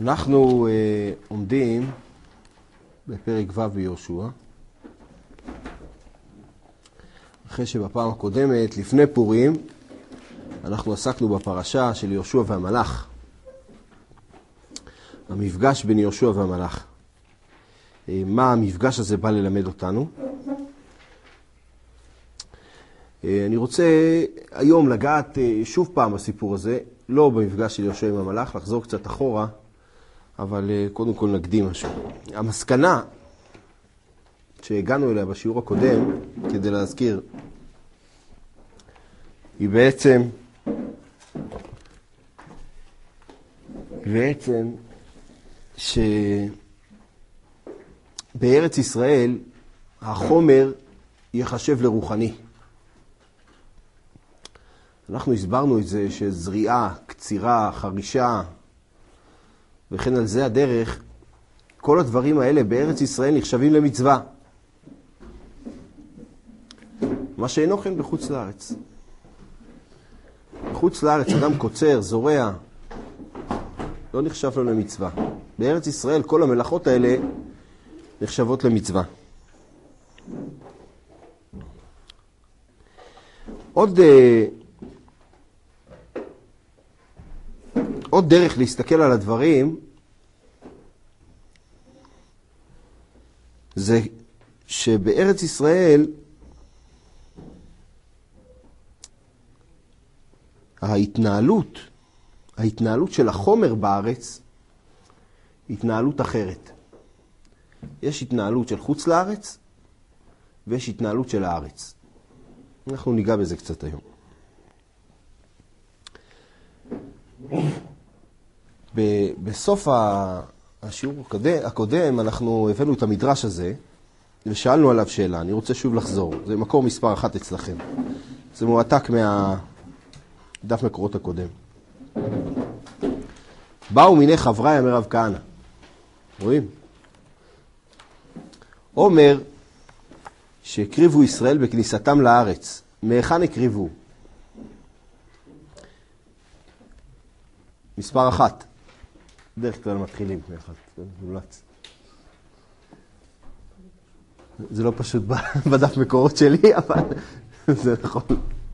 אנחנו עומדים בפרק ו' ביהושע, אחרי שבפעם הקודמת, לפני פורים, אנחנו עסקנו בפרשה של יהושע והמלאך. המפגש בין יהושע והמלאך. מה המפגש הזה בא ללמד אותנו? אני רוצה היום לגעת שוב פעם בסיפור הזה, לא במפגש של יהושע עם המלאך, לחזור קצת אחורה, אבל קודם כל נקדים משהו. המסקנה שהגענו אליה בשיעור הקודם, כדי להזכיר, היא בעצם שבארץ ישראל החומר יחשב לרוחני. אנחנו הסברנו את זה שזריעה, קצירה, חרישה, וכן על זה הדרך, כל הדברים האלה בארץ ישראל נחשבים למצווה. מה שאינו כן בחוץ לארץ. בחוץ לארץ אדם קוצר, זורע, לא נחשב לו למצווה. בארץ ישראל כל המלאכות האלה נחשבות למצווה. עוד דרך להסתכל על הדברים זה שבארץ ישראל ההתנהלות של החומר בארץ היא התנהלות אחרת. יש התנהלות של חוץ לארץ ויש התנהלות של הארץ. אנחנו ניגע בזה קצת היום. בסוף השיעור הקודם אנחנו הבאנו את המדרש הזה ושאלנו עליו שאלה. אני רוצה שוב לחזור. זה מקור מספר 1 אצלכם. זה מועתק מהדף מקורות הקודם. באו מיני חברי אמר רב כהנא. רואים? אומר שהקריבו ישראל בכניסתם לארץ. מהיכן הקריבו? מספר 1. דרך כלל מתחילים מאחד. זה לא פשוט בדף מקורות שלי, אבל זה נכון.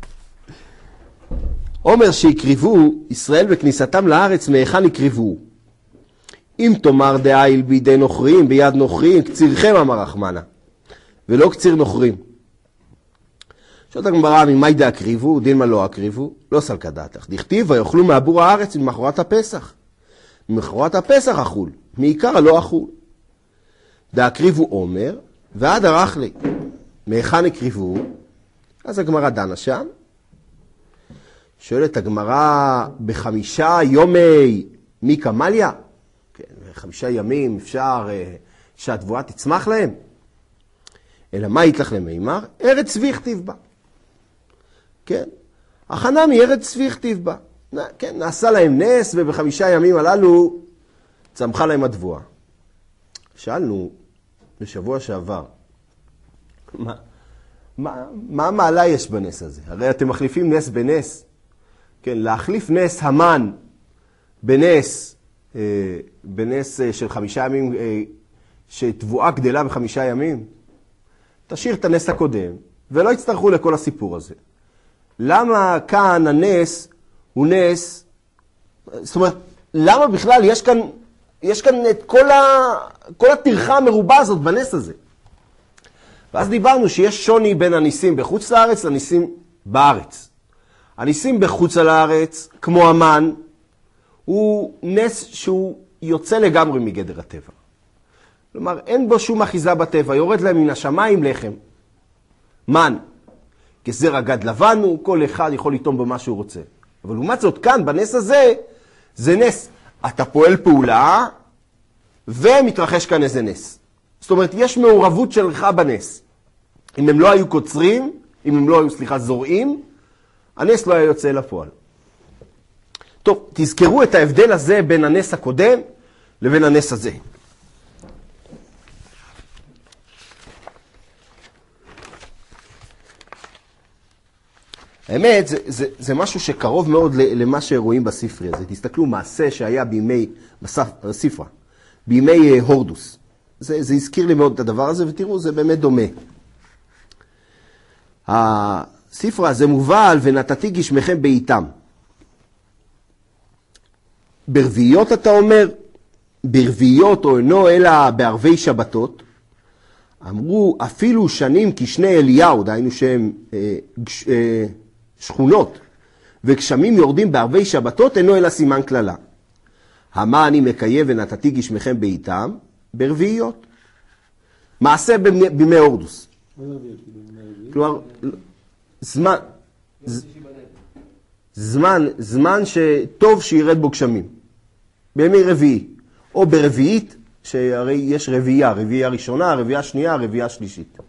אומר שהקריבו ישראל בכניסתם לארץ, מהיכן הקריבו? אם תאמר דאיל בידי נוכרים, ביד נוכרים, קצירכם אמר רחמנה, ולא קציר נוכרים. שואלת הגמרא, ממאי דאקריבו, דילמה לא אקריבו, לא סלקא דעתך. דכתיב ויאכלו מעבור הארץ ממחרת הפסח. ממחרת הפסח אכול, מעיקר לא אכול. דאקריבו אומר, ועד ערך לי. מהיכן הקריבו? אז הגמרא דנה שם. שואלת הגמרא, ב5 יומי מי קמליה? כן, 5 ימים אפשר שהתבואה תצמח להם? אלא מה יתלך למימר? ארץ צבי כתיב בה. כן, הכנה מארץ צבי כתיב בה. כן, נעשה להם נס וב5 ימים הללו צמחה להם התבואה. שאלנו בשבוע שעבר, מה מעלה יש בנס הזה? הרי אתם מחליפים נס בנס. כן, להחליף נס המן בנס של 5 ימים, שתבואה גדלה ב5 ימים, תשאיר את הנס הקודם, ולא יצטרכו לכל הסיפור הזה. למה כאן הנס הוא נס? זאת אומרת, למה בכלל יש כאן את כל התרחה המרובה הזאת בנס הזה? ואז דיברנו שיש שוני בין הניסים בחוץ לארץ לניסים בארץ. הניסים בחוץ לארץ, כמו המן, הוא נס שהוא יוצא לגמרי מגדר הטבע. כלומר, אין בו שום אחיזה בטבע, יורד להם מן השמיים לחם. מן, כזרע גד לבן הוא, כל אחד יכול לטום במה שהוא רוצה. אבל לעומת זאת כאן, בנס הזה, זה נס. אתה פועל פעולה, ומתרחש כאן איזה נס. זאת אומרת, יש מעורבות שלך בנס. אם הם לא היו קוצרים, אם הם לא היו, זורעים, הנס לא היה יוצא לפועל. טוב, תזכרו את ההבדל הזה בין הנס הקודם לבין הנס הזה. האמת, זה משהו שקרוב מאוד למה שרואים בספרי הזה. תסתכלו, מעשה שהיה בספרה, בימי הורדוס. זה הזכיר לי מאוד את הדבר הזה, ותראו, זה באמת דומה. הספרה הזה מובל, ונתתי גשמכם בעיתם. ברביעיות אתה אומר, ברביעיות או אינו אלא בערבי שבתות, אמרו אפילו שנים כשני אליהו, דהיינו שהם שכונות, וגשמים יורדים בערבי שבתות, אינו אלא סימן כללה. המה אני מקיים ונתתי גשמכם בעיתם, ברביעיות. מעשה בימי הורדוס. כלומר, זמן שטוב שירד בו גשמים. בימי רביעי, או ברביעית, שהרי יש רביעייה, רביעייה ראשונה, רביעייה שנייה, רביעייה שלישית.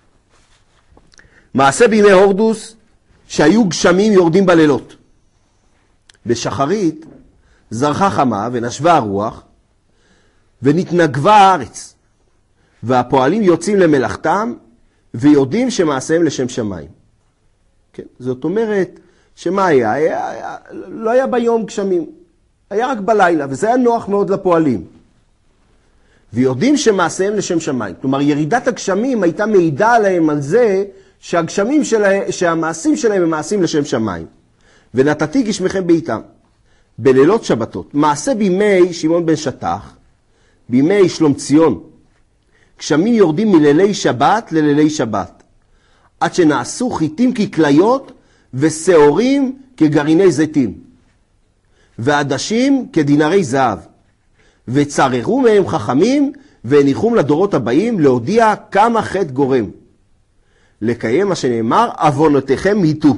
מעשה בימי הורדוס, שהיו גשמים יורדים בלילות. בשחרית זרחה חמה ונשבה הרוח, ונתנגבה הארץ, והפועלים יוצאים למלאכתם, ויודעים שמעשיהם לשם שמיים. כן? זאת אומרת, שמה היה? לא היה ביום גשמים, היה רק בלילה, וזה היה נוח מאוד לפועלים. ויודעים שמעשיהם לשם שמיים. כלומר, ירידת הגשמים הייתה מעידה עליהם על זה שהמעשים שלהם הם מעשים לשם שמיים. ונתתי גשמכם בעיתם. בלילות שבתות. מעשה בימי שמעון בן שטח, בימי שלום ציון. גשמים יורדים מלילי שבת ללילי שבת. עד שנעשו חיטים ככליות ושעורים כגרעיני זיתים. ועדשים כדינרי זהב. וצררו מהם חכמים והניחום לדורות הבאים להודיע כמה חטא גורם. לקיים מה שנאמר, עוונותיכם היטו.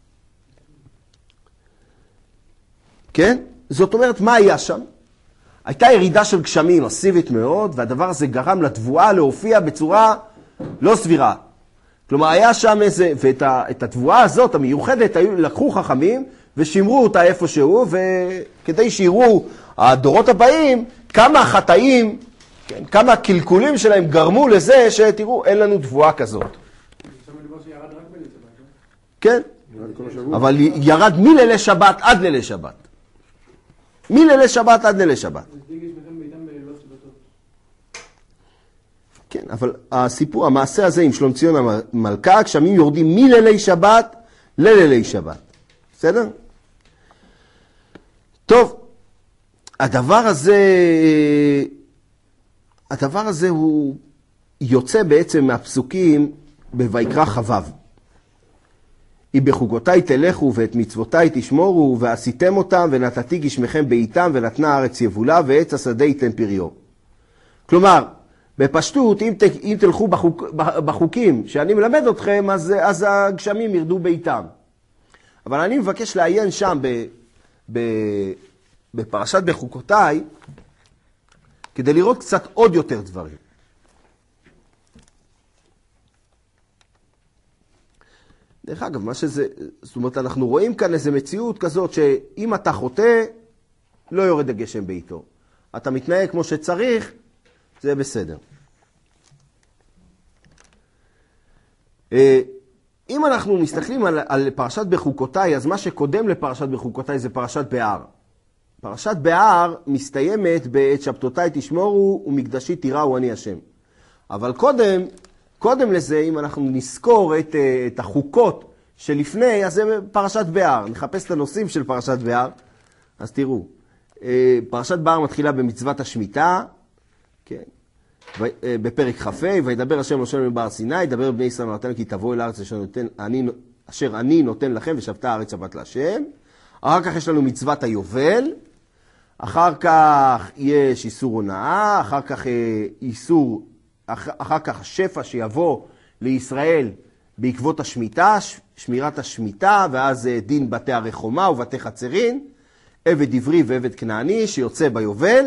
כן? זאת אומרת, מה היה שם? הייתה ירידה של גשמים מסיבית מאוד, והדבר הזה גרם לתבואה להופיע בצורה לא סבירה. כלומר, היה שם איזה, ואת התבואה הזאת, המיוחדת, לקחו חכמים ושימרו אותה איפשהו, וכדי שיראו הדורות הבאים, כמה החטאים, כן, כמה הקלקולים שלהם גרמו לזה שתראו, אין לנו תבואה כזאת. כן, אבל ירד מלילי שבת עד לילי שבת. מלילי שבת עד לילי שבת. כן, אבל הסיפור, המעשה הזה עם שלום ציון המלכה, גשמים יורדים מלילי שבת ללילי שבת. בסדר? טוב, הדבר הזה הוא יוצא בעצם מהפסוקים בויקרא כ"ו. אם בחוקותיי תלכו ואת מצוותיי תשמורו ועשיתם אותם ונתתי גשמכם בעיתם ונתנה הארץ יבולה ועץ השדה ייתן פריו. כלומר, בפשטות, אם תלכו בחוקים שאני מלמד אתכם, אז הגשמים ירדו בעיתם. אבל אני מבקש לעיין שם בפרשת בחוקותיי, כדי לראות קצת עוד יותר דברים. דרך אגב, מה שזה, זאת אומרת, אנחנו רואים כאן איזו מציאות כזאת, שאם אתה חוטא, לא יורד הגשם בעיתו. אתה מתנהג כמו שצריך, זה בסדר. אם אנחנו מסתכלים על פרשת בחוקותיי, אז מה שקודם לפרשת בחוקותיי זה פרשת בהר. פרשת בהר מסתיימת בעת שבתותיי תשמורו ומקדשי תיראו אני השם. אבל קודם לזה, אם אנחנו נזכור את החוקות שלפני, אז זה פרשת בהר. נחפש את הנושאים של פרשת בהר, אז תראו. פרשת בהר מתחילה במצוות השמיטה, כן? בפרק כ"ה, וידבר השם משה מבהר סיני, ידבר בני ישראל נותן כי תבואו אל הארץ אשר אני נותן לכם ושבתה הארץ שבת להשם. אחר כך יש לנו מצוות היובל, אחר כך יש איסור הונאה, אחר כך שפע שיבוא לישראל בעקבות השמיטה, שמירת השמיטה, ואז דין בתי הרחומה ובתי חצרין, עבד עברי ועבד כנעני שיוצא ביובל,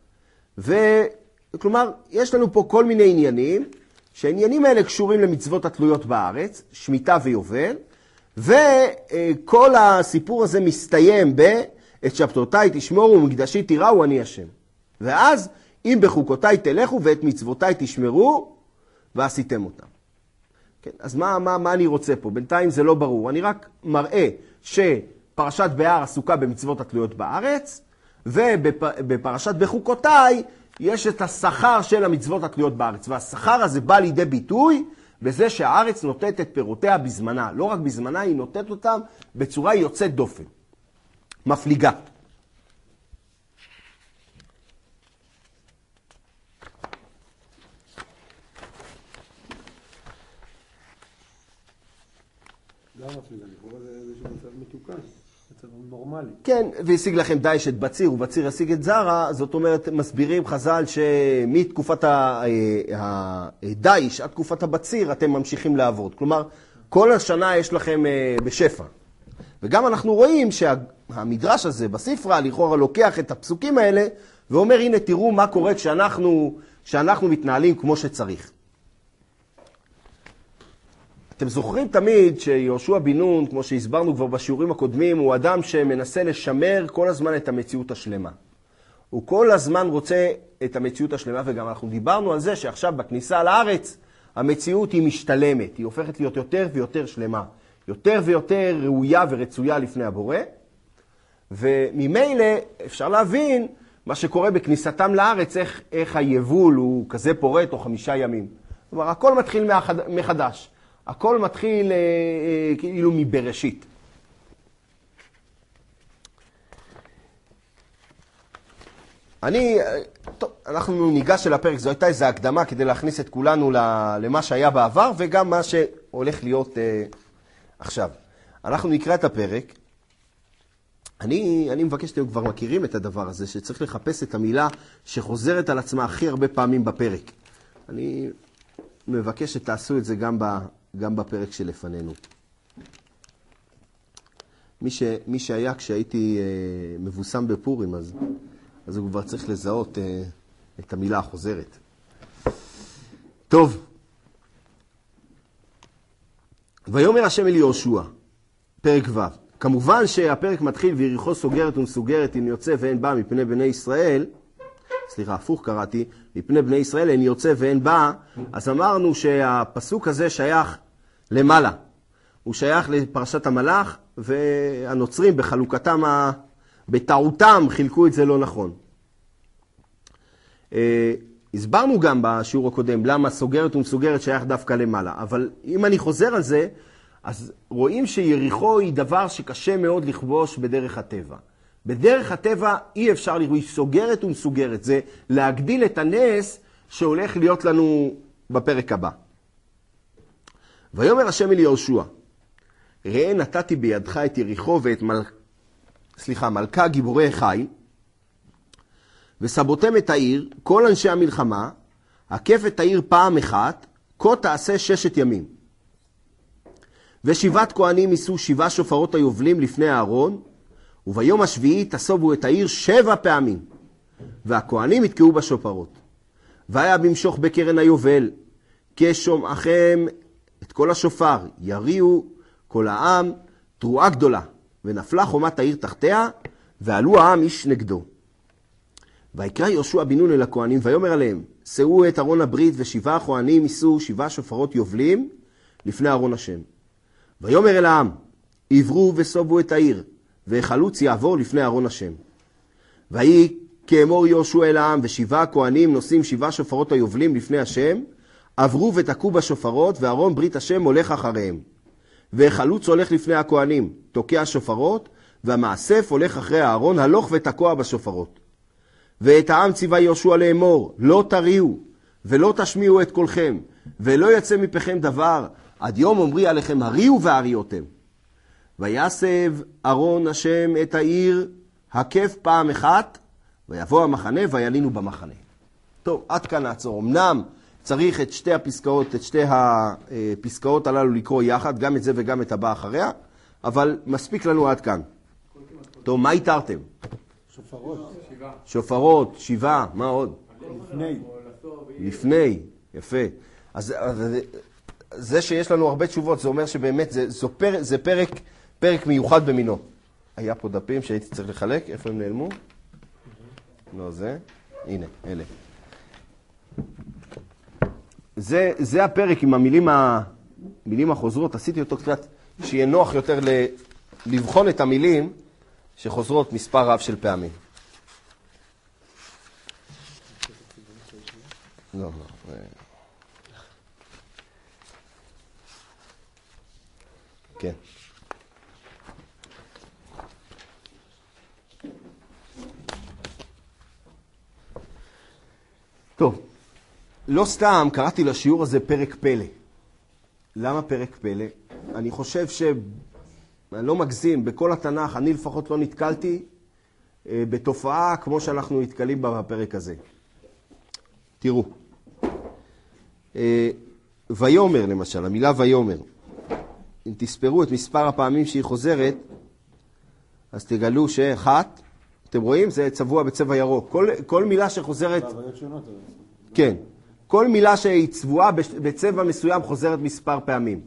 כלומר, יש לנו פה כל מיני עניינים, שהעניינים האלה קשורים למצוות התלויות בארץ, שמיטה ויובל, וכל הסיפור הזה מסתיים את שבתותיי תשמורו ומקדשי תיראו אני השם. ואז, אם בחוקותיי תלכו ואת מצוותיי תשמרו, ועשיתם אותם. כן? אז מה אני רוצה פה? בינתיים זה לא ברור. אני רק מראה שפרשת בהר עסוקה במצוות התלויות בארץ, ובפרשת בחוקותיי יש את השכר של המצוות התלויות בארץ. והשכר הזה בא לידי ביטוי בזה שהארץ נותנת את פירותיה בזמנה. לא רק בזמנה, היא נותנת אותם בצורה יוצאת דופן. מפליגה. לא מפליגה, לכאורה זה איזשהו מצב מתוקן, מצב נורמלי. כן, והשיג לכם דייש את בציר, ובציר ישיג את זרע, זאת אומרת, מסבירים חז"ל שמתקופת הדייש עד תקופת הבציר אתם ממשיכים לעבוד. כלומר, כל השנה יש לכם בשפע. וגם אנחנו רואים שהמדרש הזה בספרה לכאורה לוקח את הפסוקים האלה, ואומר, הנה תראו מה קורה כשאנחנו מתנהלים כמו שצריך. אתם זוכרים תמיד שיהושע בן נון, כמו שהסברנו כבר בשיעורים הקודמים, הוא אדם שמנסה לשמר כל הזמן את המציאות השלמה. הוא כל הזמן רוצה את המציאות השלמה, וגם אנחנו דיברנו על זה שעכשיו בכניסה לארץ, המציאות היא משתלמת, היא הופכת להיות יותר ויותר שלמה, יותר ויותר ראויה ורצויה לפני הבורא, וממילא אפשר להבין מה שקורה בכניסתם לארץ, איך היבול הוא כזה פורה תוך 5 ימים. כלומר, הכל מתחיל מחדש. הכל מתחיל כאילו מבראשית. אנחנו ניגש אל הפרק, זו הייתה איזו הקדמה כדי להכניס את כולנו למה שהיה בעבר וגם מה שהולך להיות עכשיו. אנחנו נקרא את הפרק. אני מבקש שאתם כבר מכירים את הדבר הזה, שצריך לחפש את המילה שחוזרת על עצמה הכי הרבה פעמים בפרק. אני מבקש שתעשו את זה גם בפרק שלפנינו. מי שהיה כשהייתי מבוסם בפורים, אז הוא כבר צריך לזהות את המילה החוזרת. טוב. ויאמר השם אל יהושע, פרק ו'. כמובן שהפרק מתחיל ויריחו סוגרת ומסוגרת אם יוצא ואין בא מפני בני ישראל, סליחה, הפוך קראתי, מפני בני ישראל אין יוצא ואין בא, אז אמרנו שהפסוק הזה שייך למעלה. הוא שייך לפרשת המלאך, והנוצרים בחלוקתם, בטעותם חילקו את זה לא נכון. הסברנו גם בשיעור הקודם למה סוגרת ומסוגרת שייך דווקא למעלה, אבל אם אני חוזר על זה, אז רואים שיריחו היא דבר שקשה מאוד לכבוש בדרך הטבע. בדרך הטבע אי אפשר לראות, היא סוגרת ומסוגרת. זה להגדיל את הנס שהולך להיות לנו בפרק הבא. ויאמר השם אל יהושע, ראה נתתי בידך את יריחו ואת מלכה גיבורי חיל, וסבותם את העיר, כל אנשי המלחמה, הקף את העיר פעם אחת, כה תעשה 6 ימים. ו7 כהנים יישאו 7 שופרות היובלים לפני הארון, וביום השביעי תסובו את העיר 7 פעמים, והכהנים יתקעו בשופרות. והיה במשוך בקרן היובל, כשומעכם את כל השופר, יריעו כל העם תרועה גדולה, ונפלה חומת העיר תחתיה, ועלו העם איש נגדו. ויקרא יהושע בן נון אל הכהנים, ויאמר עליהם, שאו את ארון הברית, ו7 הכהנים יישאו 7 שופרות יובלים לפני ארון השם. ויאמר אל העם, עברו וסובו את העיר, והחלוץ יעבור לפני ארון השם. ויהי כאמור יהושע אל העם, ו7 הכהנים נושאים 7 שופרות היובלים לפני השם, עברו ותקעו בשופרות, וארון ברית השם הולך אחריהם. והחלוץ הולך לפני הכהנים, תוקע שופרות, והמאסף הולך אחרי הארון, הלוך ותקוע בשופרות. ואת העם ציווה יהושע לאמור, לא תריעו, ולא תשמיעו את קולכם, ולא יצא מפכם דבר, עד יום אומרי עליכם הריעו והריעותם. ויסב ארון השם את העיר, הקף פעם אחת, ויבוא המחנה וילינו במחנה. טוב, עד כאן נעצור. אמנם צריך את שתי הפסקאות הללו לקרוא יחד, גם את זה וגם את הבא אחריה, אבל מספיק לנו עד כאן. טוב, מה התארתם? שופרות, 7, מה עוד? לפני, יפה. אז זה שיש לנו הרבה תשובות, זה אומר שבאמת זה פרק מיוחד במינו. היה פה דפים שהייתי צריך לחלק, איפה הם נעלמו? לא זה, הנה, אלה. זה הפרק עם המילים המילים החוזרות, עשיתי אותו קצת שיהיה נוח יותר לבחון את המילים שחוזרות מספר רב של פעמים. לא. כן. טוב, לא סתם קראתי לשיעור הזה פרק פלא. למה פרק פלא? אני חושב אני לא מגזים, בכל התנ"ך, אני לפחות לא נתקלתי בתופעה כמו שאנחנו נתקלים בפרק הזה. תראו, ויומר למשל, המילה ויומר, אם תספרו את מספר הפעמים שהיא חוזרת, אז תגלו שאחת, אתם רואים? זה צבוע בצבע ירוק. כל מילה שחוזרת... כן. כל מילה שהיא צבועה בצבע מסוים חוזרת מספר פעמים.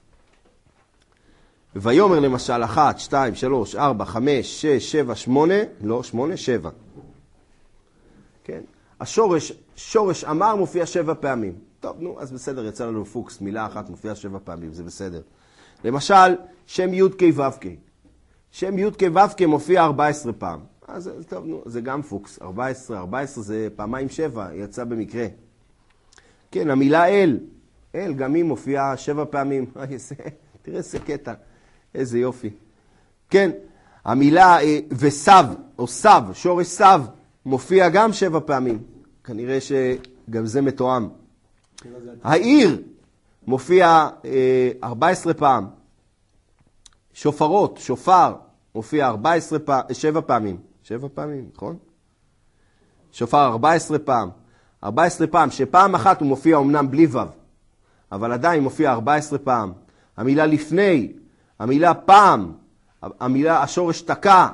ויומר למשל 1, 2, 3, 4, 5, 6, 7, 8, לא 8, 7. כן. שורש אמר מופיע 7 פעמים. טוב, נו, אז בסדר, יצא לנו פוקס, מילה אחת מופיעה 7 פעמים, זה בסדר. למשל, שם י' כ' ו' כ'. שם י' כ' ו' כ' מופיע 14 פעם. אז טוב, נו, זה גם פוקס. 14 זה פעמיים 7, יצא במקרה. כן, המילה אל גם היא מופיעה 7 פעמים. תראה איזה קטע, איזה יופי. כן, המילה וסב, או סב, שורש סב, מופיע גם 7 פעמים. כנראה שגם זה מתואם. העיר מופיע 14 פעם. שופרות, שופר, מופיע 7 פעמים. 7 פעמים, נכון? שופר 14 פעם. 14 פעם, שפעם אחת הוא מופיע אומנם בלי ו', אבל עדיין מופיע 14 פעם. המילה לפני, המילה פעם, המילה השורש תקע,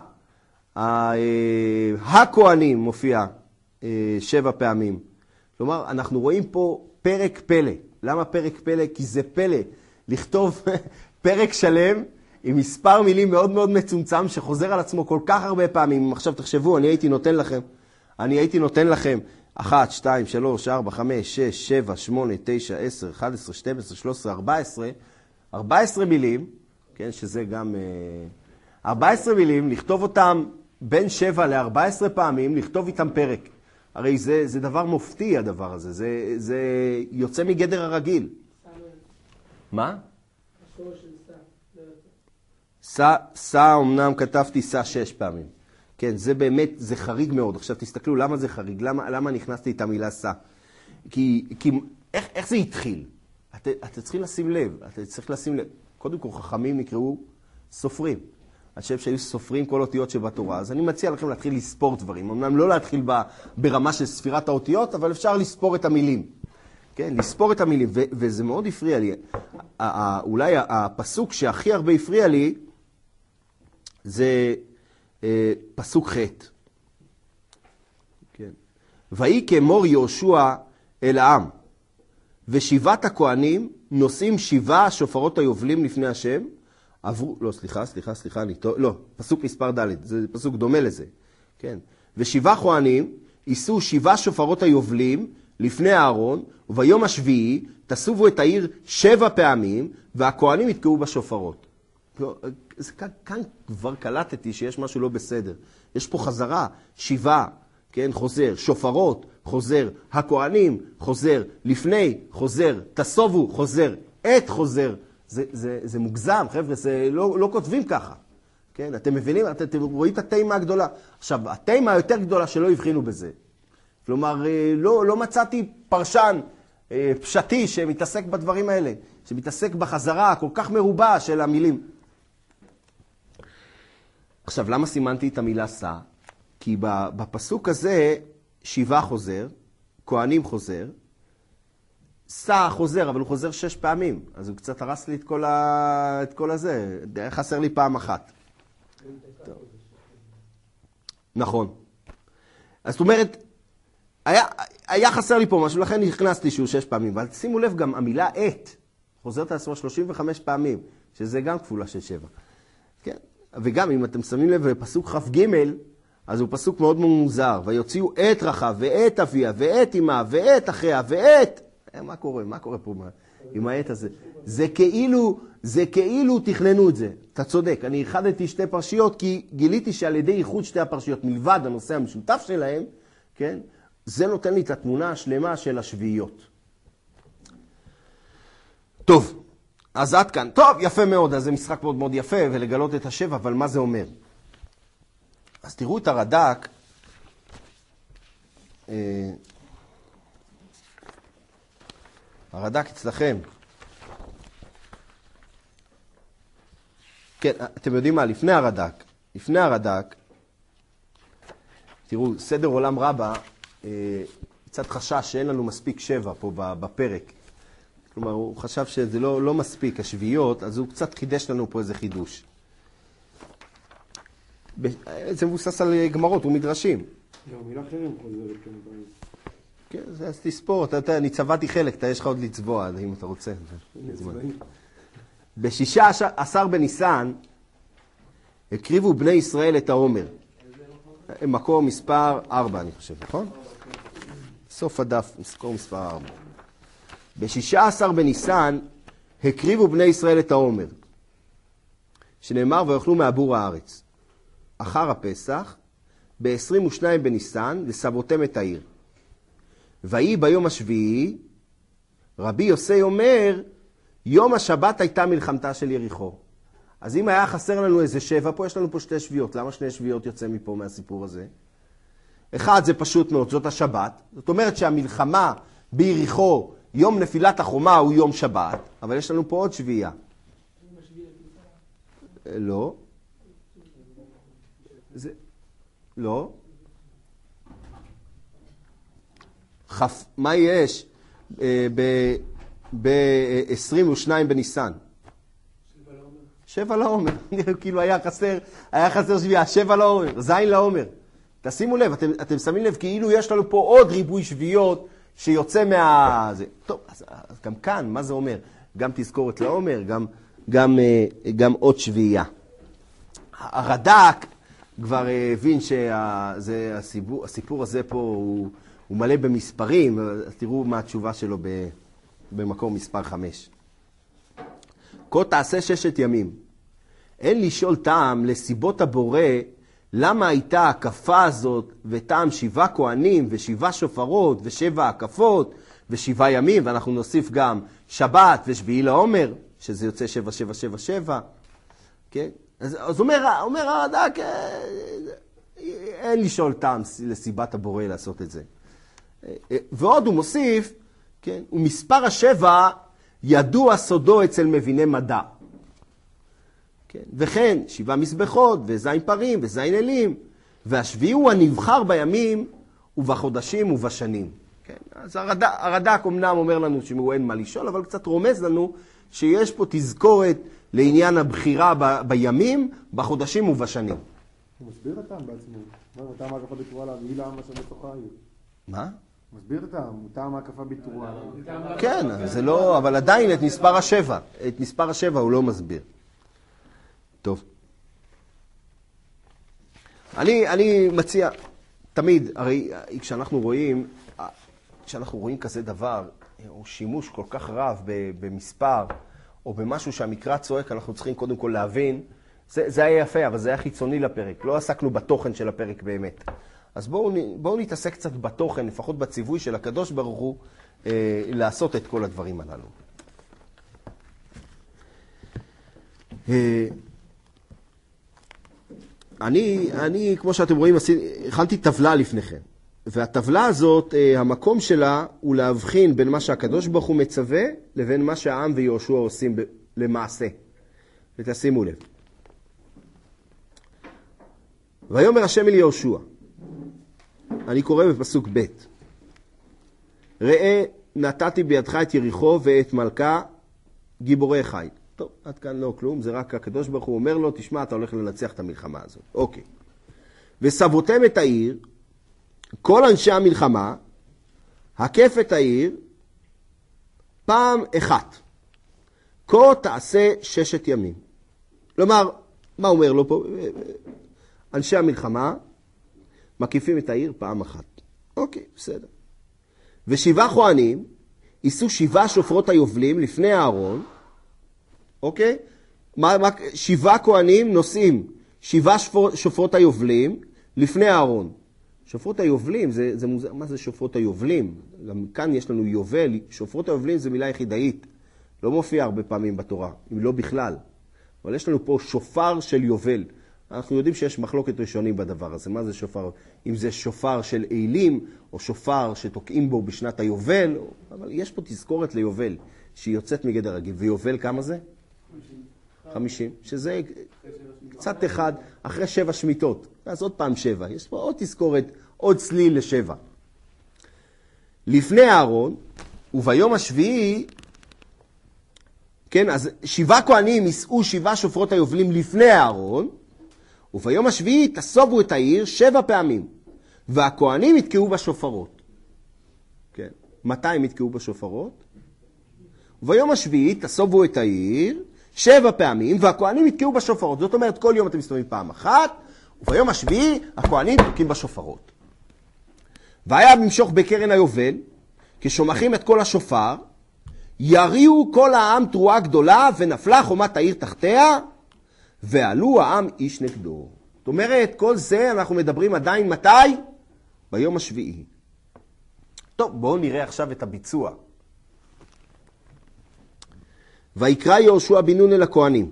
הכהנים מופיע 7 פעמים. כלומר, אנחנו רואים פה פרק פלא. למה פרק פלא? כי זה פלא. לכתוב פרק שלם עם מספר מילים מאוד מאוד מצומצם שחוזר על עצמו כל כך הרבה פעמים. עכשיו תחשבו, אני הייתי נותן לכם 1, 2, 3, 4, 5, 6, 7, 8, 9, 10, 11, 12, 13, 14, 14 מילים, כן, שזה גם 14 מילים, לכתוב אותם בין 7 ל-14 פעמים, לכתוב איתם פרק. הרי זה דבר מופתי הדבר הזה, זה יוצא מגדר הרגיל. מה? השורש של סע, אמנם כתבתי סע 6 פעמים. כן, זה באמת, זה חריג מאוד. עכשיו תסתכלו, למה זה חריג? למה נכנסתי את המילה סע? כי איך זה התחיל? אתם צריכים לשים לב, קודם כל חכמים נקראו סופרים. אני חושב שהיו סופרים כל אותיות שבתורה, אז אני מציע לכם להתחיל לספור דברים. אמנם לא להתחיל ברמה של ספירת האותיות, אבל אפשר לספור את המילים. כן, לספור את המילים, וזה מאוד הפריע לי. אולי הפסוק שהכי הרבה הפריע לי, זה פסוק ח'. כן. ויהי כאמור יהושע אל העם, ושבעת הכהנים נושאים 7 שופרות היובלים לפני השם, עברו, לא, סליחה, פסוק מספר ד', זה פסוק דומה לזה. כן. ו7 כהנים יישאו 7 שופרות היובלים לפני הארון, וביום השביעי תסובו את העיר 7 פעמים, והכהנים יתקעו בשופרות. כאן כבר קלטתי שיש משהו לא בסדר. יש פה חזרה, 7, כן, חוזר, שופרות, חוזר, הכהנים, חוזר, לפני, חוזר, תסובו, חוזר, את חוזר. זה מוגזם, חבר'ה, זה לא כותבים ככה. כן, אתם מבינים? אתם רואים את התימה הגדולה. עכשיו, התימה היותר גדולה שלא הבחינו בזה. כלומר, לא מצאתי פרשן פשטי שמתעסק בדברים האלה, שמתעסק בחזרה כל כך מרובה של המילים. עכשיו, למה סימנתי את המילה סע? כי בפסוק הזה 7 חוזר, כהנים חוזר, סע חוזר, אבל הוא חוזר 6 פעמים. אז הוא קצת הרס לי את כל הזה. חסר לי פעם אחת. נכון. אז זאת אומרת, היה חסר לי פה משהו, לכן נכנסתי שהוא 6 פעמים. אבל שימו לב, גם המילה את חוזרת על עצמה 35 פעמים, שזה גם כפולה של 7. כן? וגם אם אתם שמים לב בפסוק כ"ג, אז הוא פסוק מאוד מוזר. ויוציאו את רחב, ואת אביה, ואת אמה, ואת אחיה, ואת... מה קורה? מה קורה פה עם העט הזה? זה כאילו תכננו את זה. אתה צודק, אני איחדתי שתי פרשיות, כי גיליתי שעל ידי איחוד שתי הפרשיות, מלבד הנושא המשותף שלהם, כן? זה נותן לי את התמונה השלמה של השביעיות. טוב, אז עד כאן. טוב, יפה מאוד, אז זה משחק מאוד מאוד יפה, ולגלות את השבע, אבל מה זה אומר? אז תראו את הרד"ק. הרד"ק אצלכם. כן, אתם יודעים מה? לפני הרד"ק, תראו, סדר עולם רבה, קצת חשש שאין לנו מספיק שבע פה בפרק. כלומר, הוא חשב שזה לא מספיק, השביעיות, אז הוא קצת חידש לנו פה איזה חידוש. זה מבוסס על גמרות ומדרשים. גם מילה אחרים חוזרת כאן. כן, אז תספור, אני צבעתי חלק, יש לך עוד לצבוע, אם אתה רוצה. ב-16 בניסן הקריבו בני ישראל את העומר. מקור מספר 4, אני חושב, נכון? סוף הדף, מקור מספר 4. ב-16 בניסן הקריבו בני ישראל את העומר, שנאמר ויאכלו מעבור הארץ. אחר הפסח, ב-22 בניסן, וסבותם את העיר. ויהי ביום השביעי, רבי יוסי אומר, יום השבת הייתה מלחמתה של יריחו. אז אם היה חסר לנו איזה 7, פה יש לנו פה 2 שביעות. למה 2 שביעות יוצא מפה מהסיפור הזה? אחד, זה פשוט מאוד, זאת השבת. זאת אומרת שהמלחמה ביריחו, יום נפילת החומה הוא יום שבת, אבל יש לנו פה עוד שביעייה. לא. לא. מה יש ב-22 בניסן? 7 לעומר. כאילו היה חסר שביעה, 7 לעומר, זין לעומר. תשימו לב, אתם שמים לב, כאילו יש לנו פה עוד ריבוי שביעות שיוצא זה. טוב, אז גם כאן, מה זה אומר? גם תזכורת לעומר, גם עוד שביעייה. הרד"ק כבר הבין שהסיפור הזה פה הוא מלא במספרים, אז תראו מה התשובה שלו במקור מספר 5. כה תעשה 6 ימים. אין לשאול טעם לסיבות הבורא למה הייתה ההקפה הזאת וטעם 7 כהנים ו7 שופרות ו7 הקפות ו7 ימים, ואנחנו נוסיף גם שבת ושביעי לעומר, שזה יוצא 7, 7, 7, 7. כן? אז אומר הרד"ק, אין לשאול טעם לסיבת הבורא לעשות את זה. ועוד הוא מוסיף, כן, ומספר 7 ידוע סודו אצל מביני מדע. כן, וכן 7 מזבחות וזין פרים וזין אלים, והשביעי הוא הנבחר בימים ובחודשים ובשנים. כן, אז הרד"ק אמנם אומר לנו שהוא אין מה לשאול, אבל קצת רומז לנו שיש פה תזכורת לעניין הבחירה בימים, בחודשים ובשנים. הוא מסביר את העם בעצמו. מה, טעם ההקפה בתרועה להביא לעם אשר בתוכה היו. מה? מסביר את העם, טעם ההקפה בתרועה. כן, זה לא, אבל עדיין את מספר 7 הוא לא מסביר. טוב. אני מציע, תמיד, הרי כשאנחנו רואים כזה דבר, או שימוש כל כך רב במספר, או במשהו שהמקרא צועק, אנחנו צריכים קודם כל להבין, זה היה יפה, אבל זה היה חיצוני לפרק. לא עסקנו בתוכן של הפרק באמת. אז בואו נתעסק קצת בתוכן, לפחות בציווי של הקדוש ברוך הוא, לעשות את כל הדברים הללו. אני, כמו שאתם רואים, הכנתי טבלה לפניכם. והטבלה הזאת, המקום שלה הוא להבחין בין מה שהקדוש ברוך הוא מצווה, לבין מה שהעם ויהושע עושים למעשה. ותשימו לב. ויאמר השם אל יהושע, אני קורא בפסוק ב', ראה נתתי בידך את יריחו ואת מלכה גיבורי חיל. טוב, עד כאן לא כלום, זה רק הקדוש ברוך הוא אומר לו, תשמע, אתה הולך לנצח את המלחמה הזאת. אוקיי. וסבותם את העיר, כל אנשי המלחמה, הקף את העיר, פעם אחת. כה תעשה 6 ימים. כלומר, מה אומר לו פה? אנשי המלחמה מקיפים את העיר פעם אחת. אוקיי, בסדר. ו7 כהנים יישאו 7 שופרות היובלים לפני הארון, אוקיי? 7 כהנים נושאים 7 שופרות היובלים לפני הארון. שופרות היובלים, מה זה שופרות היובלים? גם כאן יש לנו יובל. שופרות היובלים זה מילה יחידאית. לא מופיע הרבה פעמים בתורה, אם לא בכלל. אבל יש לנו פה שופר של יובל. אנחנו יודעים שיש מחלוקת ראשונים בדבר הזה. מה זה שופר? אם זה שופר של אילים, או שופר שתוקעים בו בשנת היובל, אבל יש פה תזכורת ליובל, שהיא יוצאת מגדר רגיל. ויובל כמה זה? 50. שזה קצת אחד, אחרי 7 שמיטות. אז עוד פעם 7. יש פה עוד תזכורת, עוד צליל ל7. לפני הארון, וביום השביעי, כן, אז 7 כהנים יישאו 7 שופרות היובלים לפני הארון, וביום השביעי תסובו את העיר 7 פעמים, והכהנים יתקעו בשופרות. כן, מתי הם יתקעו בשופרות? וביום השביעי תסובו את העיר 7 פעמים, והכהנים יתקעו בשופרות. זאת אומרת, כל יום אתם מסתובבים פעם אחת, וביום השביעי הכהנים תוקעים בשופרות. והיה במשוך בקרן היובל, כשומחים את כל השופר, יריעו כל העם תרועה גדולה, ונפלה חומת העיר תחתיה, ועלו העם איש נגדו. זאת אומרת, כל זה אנחנו מדברים עדיין מתי? ביום השביעי. טוב, בואו נראה עכשיו את הביצוע. ויקרא יהושע בן נון אל הכהנים,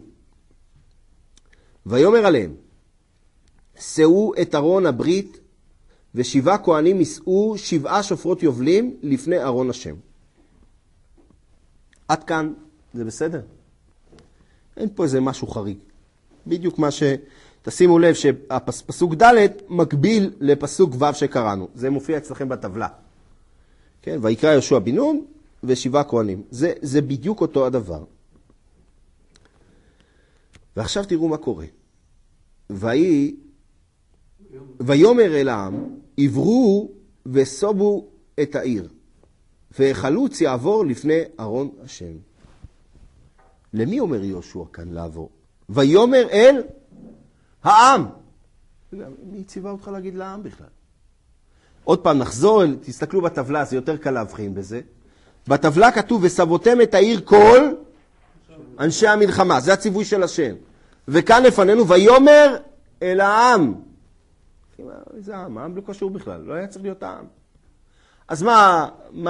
ויאמר עליהם, שאו את ארון הברית, ו7 כהנים יישאו 7 שופרות יובלים לפני ארון השם. עד כאן זה בסדר? אין פה איזה משהו חריג. בדיוק מה תשימו לב שהפסוק ד' מקביל לפסוק ו' שקראנו. זה מופיע אצלכם בטבלה. כן, ויקרא יהושע בן נון ו7 כהנים. זה בדיוק אותו הדבר. ועכשיו תראו מה קורה. ויאמר אל העם, עברו וסובו את העיר, והחלוץ יעבור לפני ארון השם. למי אומר יהושע כאן לעבור? ויאמר אל העם. מי ציווה אותך להגיד לעם בכלל? עוד פעם נחזור, תסתכלו בטבלה, זה יותר קל להבחין בזה. בטבלה כתוב, וסבותם את העיר כל אנשי המלחמה. זה הציווי של השם. וכאן לפנינו, ויאמר אל העם. איזה העם? העם לא קשור בכלל, לא היה צריך להיות העם. אז מה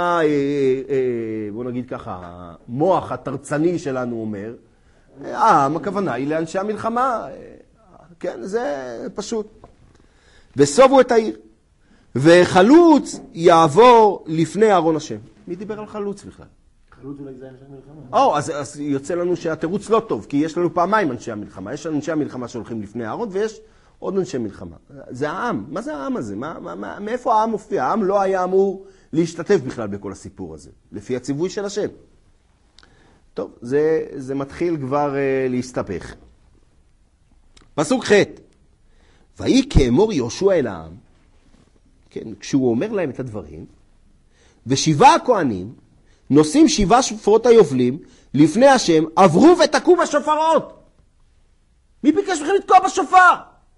בוא נגיד ככה, המוח התרצני שלנו אומר, העם, הכוונה היא לאנשי המלחמה. כן, זה פשוט. וסובו את העיר. וחלוץ יעבור לפני ארון השם. מי דיבר על חלוץ בכלל? חלוץ אולי זה אנשי המלחמה. אז יוצא לנו שהתירוץ לא טוב, כי יש לנו פעמיים אנשי המלחמה. יש אנשי המלחמה שהולכים לפני הארון, ויש עוד אנשי מלחמה. זה העם. מה זה העם הזה? מאיפה העם מופיע? העם לא היה אמור להשתתף בכלל בכל הסיפור הזה, לפי הציווי של השם. טוב, זה מתחיל כבר להסתבך. פסוק ח' ויהי כאמור יהושע אל העם, כן, כשהוא אומר להם את הדברים, ו7 הכהנים נושאים 7 שופרות היובלים לפני השם, עברו ותקעו בשופרות. מי ביקש בכם לתקוע בשופר?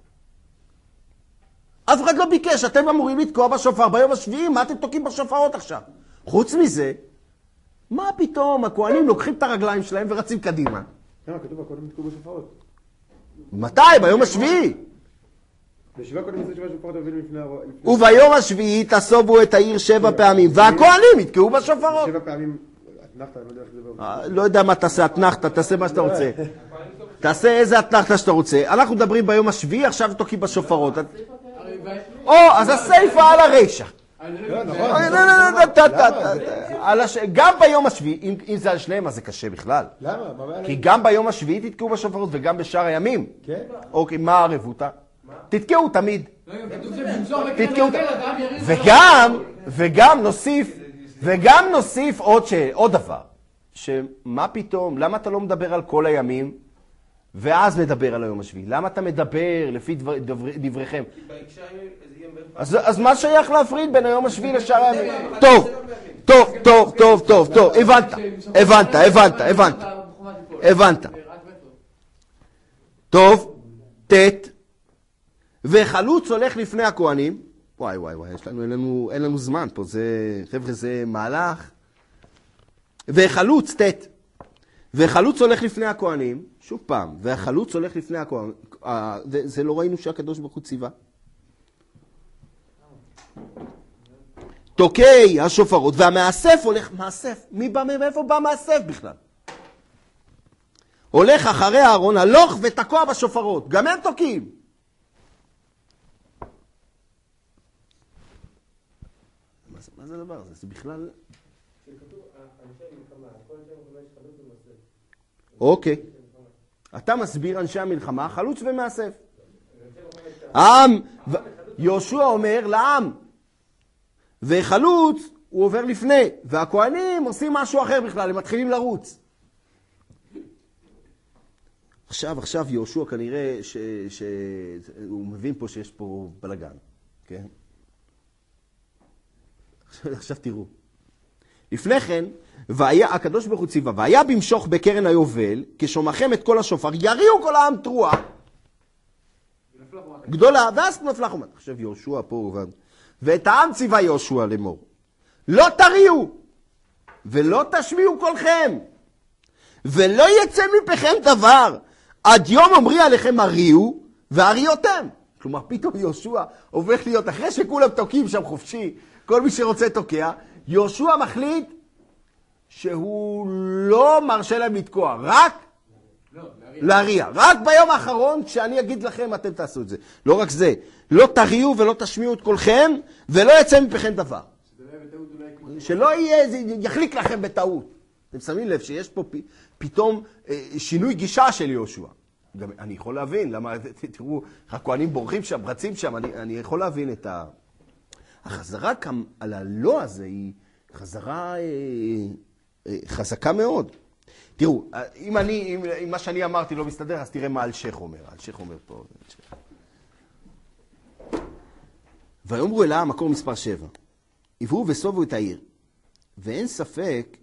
אף אחד לא ביקש, אתם אמורים לתקוע בשופר ביום השביעי, מה אתם תוקעים בשופרות עכשיו? חוץ מזה, מה פתאום הכהנים לוקחים את הרגליים שלהם ורצים קדימה? למה כתוב הכהנים תקעו בשופרות? מתי? ביום השביעי. ב7 כהנים יעשו 7 שופרות היובלים לפני וביום השביעי תסובו את העיר 7 פעמים, והכהנים יתקעו בשופרות. 7 פעמים, אתנחתא, אני לא יודע איך זה בעוד. לא יודע מה תעשה, אתנחתא, תעשה מה שאתה רוצה. תעשה איזה אתנחתא שאתה רוצה. אנחנו מדברים ביום השביעי, עכשיו תוקעים בשופרות. אז הסייפה על הרשע. גם ביום השביעי, אם זה על שניהם, אז זה קשה בכלל. למה? כי גם ביום השביעי תתקעו בשופרות וגם בשאר הימים. כן? אוקיי, מה הרבותא? תתקעו תמיד. תתקעו. וגם נוסיף עוד דבר. שמה פתאום, למה אתה לא מדבר על כל הימים? ואז מדבר על היום השביעי. למה אתה מדבר לפי דבריכם? אז מה שייך להפריד בין היום השביעי לשאר הימים? טוב, הבנת. טוב, תת, וחלוץ הולך לפני הכהנים. וואי, אין לנו זמן פה, חבר'ה, זה מהלך והחלוץ, תת. והחלוץ הולך לפני הכהנים, שוב פעם, והחלוץ הולך לפני הכהנים, זה לא ראינו שהקדוש ברוך הוא ציווה. תוקי השופרות, והמאסף הולך, מאסף, מאיפה בא מאסף בכלל? הולך אחרי הארון, הלוך ותקוע בשופרות, גם הם תוקים. מה זה הדבר הזה? זה בכלל... אוקיי. אתה מסביר אנשי המלחמה, חלוץ ומאסף. העם, יהושע אומר לעם, וחלוץ הוא עובר לפני, והכהנים עושים משהו אחר בכלל, הם מתחילים לרוץ. עכשיו יהושע כנראה שהוא מבין פה שיש פה בלגן, כן? עכשיו תראו. לפני כן, הקדוש ברוך הוא ציווה, והיה במשוך בקרן היובל, כשומעכם את כל השופר, יריעו כל העם תרועה גדולה, ואז נפלה חומה. עכשיו יהושע פה, ואת העם ציווה יהושע לאמור, לא תריעו, ולא תשמיעו קולכם, ולא יצא מפיכם דבר, עד יום אומרי עליכם הריעו, והריעותם. כלומר, פתאום יהושע הופך להיות, אחרי שכולם תוקים שם חופשי, כל מי שרוצה תוקע, יהושע מחליט שהוא לא מרשה להם לתקוע, רק להריע. רק ביום האחרון, כשאני אגיד לכם, אתם תעשו את זה. לא רק זה, לא תריעו ולא תשמיעו את קולכם, ולא יצא מפכם דבר. שלא יהיה, זה יחליק לכם בטעות. אתם שמים לב שיש פה פתאום שינוי גישה של יהושע. גם אני יכול להבין, למה, תראו, הכהנים בורחים שם, רצים שם, אני יכול להבין את החזרה כאן על הלא הזה היא חזרה חזקה מאוד. תראו, אם מה שאני אמרתי לא מסתדר, אז תראה מה אלשיך אומר. אלשיך אומר פה. ויאמרו אל העם, מקור מספר 7, עברו וסובו את העיר, ואין ספק